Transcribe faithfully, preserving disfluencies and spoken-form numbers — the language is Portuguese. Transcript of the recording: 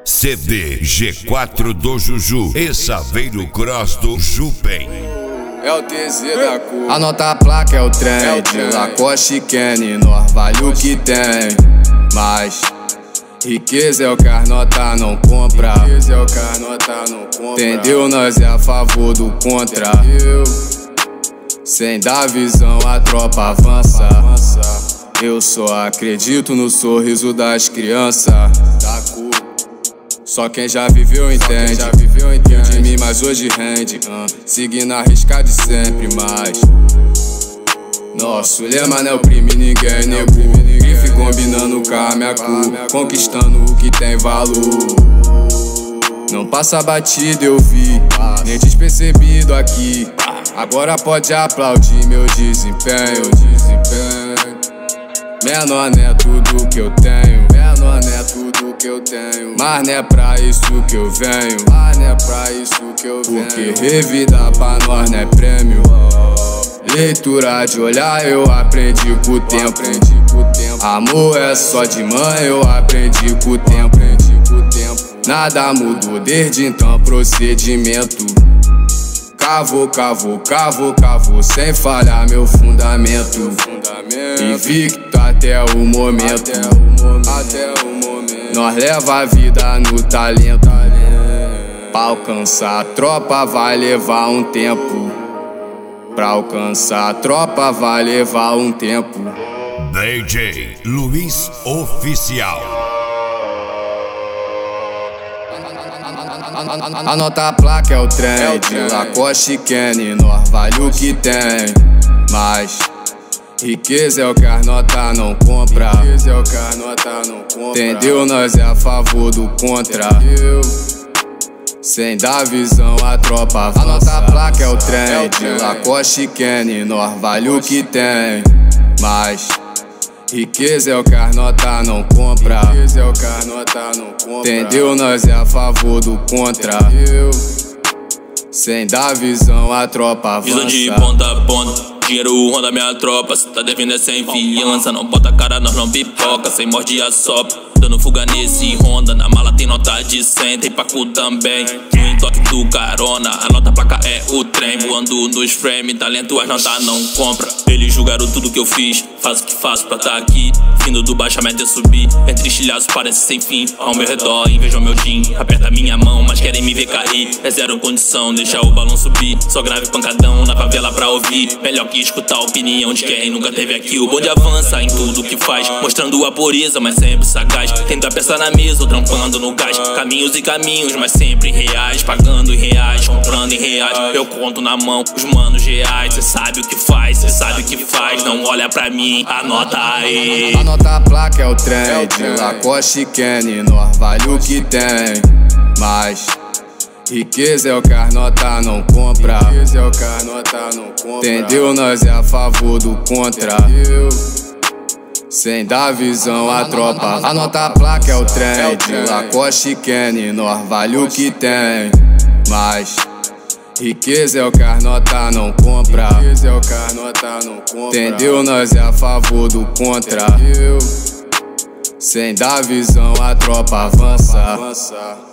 C D G quatro do Juju e Saveiro Cross do Jupen. É o T Z da cor. Anota a placa, é o trem, é o de Lacoste Kenny, nós vale o que tem. Mas riqueza é o que as nota não compra. Riqueza é o que as nota não compra. Entendeu? Nós é a favor do contra. Entendeu? Sem dar visão a tropa avança. Eu só acredito no sorriso das crianças. Da cor. Só quem já viveu entende. Já viveu entende. De mim, mas hoje rende. uh, Seguindo a risca de sempre, mas nosso lema não é oprimir ninguém, nego. Grife combinando com a minha cor, conquistando o que tem valor. Não passa batida, eu vi, nem despercebido aqui. Agora pode aplaudir meu desempenho. Menor não é tudo que eu tenho. Menor não é tudo que eu tenho. Mas não é pra isso que eu venho. Mas não é pra isso que eu venho. Porque revidar pra nós não é prêmio. Leitura de olhar eu aprendi com o tempo. Aprendi com o tempo. Amor é só de mãe, eu aprendi com o tempo. Aprendi com o tempo. Nada mudou desde então, procedimento. Cavou, cavou, cavou, cavou, sem falhar meu fundamento. Fundamento. Invicto até o momento. Até o momento. Até o momento. Nós leva a vida no talento. Pra alcançar a tropa vai levar um tempo. Pra alcançar a tropa vai levar um tempo. D J Luiz Oficial. Anota a placa, é o trem, é o de trem. Lacoste Kenny, nós vale o que tem. Mas riqueza é o que as nota não compra. Riqueza é o que as nota não compra. Entendeu? Nós é a favor do contra. Entendeu? Sem dar visão a tropa avança. Anota a placa, é o trem, é o de trem. Lacoste Kenny, nós vale o que tem. Mas riqueza é o que as nota não compra. Riqueza é o que as nota não compra. Entendeu? Nós é a favor do contra. Entendeu? Sem dar visão a tropa avança. Visão de ponta a ponta. Dinheiro ronda minha tropa, cê tá devendo é sem fiança. Não bota a cara, nós não pipoca, sem morde a sopa. Dando fuga nesse Honda, na mala tem nota de cem, tem pacu também. No entoque do carona, a nota placa é o trem. Voando nos frames, talento as notas não compra. Eles julgaram tudo que eu fiz, faço o que faço pra tá aqui. Vindo do baixamento é subir, entre estilhaços parece sem fim. Ao meu redor invejam meu jean, aperta minha mão, mas querem me ver cair. É zero condição, deixa o balão subir. Só grave pancadão na favela pra ouvir. Melhor que escutar a opinião de quem nunca teve aqui. O bonde avança em tudo que faz, mostrando a pureza, mas sempre sagaz. Tendo a peça na mesa ou trampando no gás. Caminhos e caminhos, mas sempre reais. Pagando em reais, comprando em reais. Eu conto na mão os manos reais. Cê sabe o que faz, cê sabe o que faz. Não olha pra mim, anota aí. Anota a placa, é o trem, É o de trem. Lacoste Kenny, nós vale o que tem. Mas riqueza é o que as nota não compra. Riqueza é o que as nota não compra. Entendeu? Nós é a favor do contra. Entendeu? Sem dar visão a tropa avança. Anota a placa, é o É trem, o de trem. Lacoste Kenny, nós vale o que tem. Mas riqueza é o que as nota não compra. Riqueza é o que as nota não compra. Entendeu? Nós é a favor do contra. Entendeu? Sem dar visão a tropa avança. Avança.